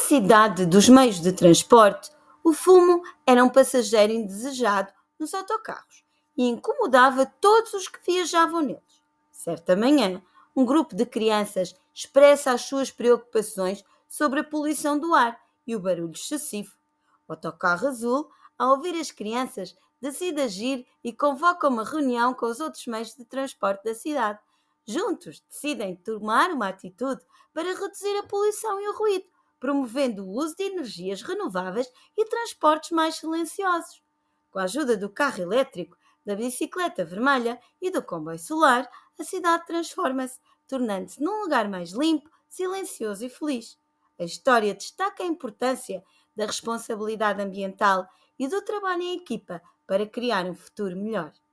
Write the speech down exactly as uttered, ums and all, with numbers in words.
cidade dos meios de transporte, o fumo era um passageiro indesejado nos autocarros e incomodava todos os que viajavam neles. Certa manhã, um grupo de crianças expressa as suas preocupações sobre a poluição do ar e o barulho excessivo. O autocarro azul, ao ouvir as crianças, decide agir e convoca uma reunião com os outros meios de transporte da cidade. Juntos, decidem tomar uma atitude para reduzir a poluição e o ruído, promovendo o uso de energias renováveis e transportes mais silenciosos. Com a ajuda do carro elétrico, da bicicleta vermelha e do comboio solar, a cidade transforma-se, tornando-se num lugar mais limpo, silencioso e feliz. A história destaca a importância da responsabilidade ambiental e do trabalho em equipa para criar um futuro melhor.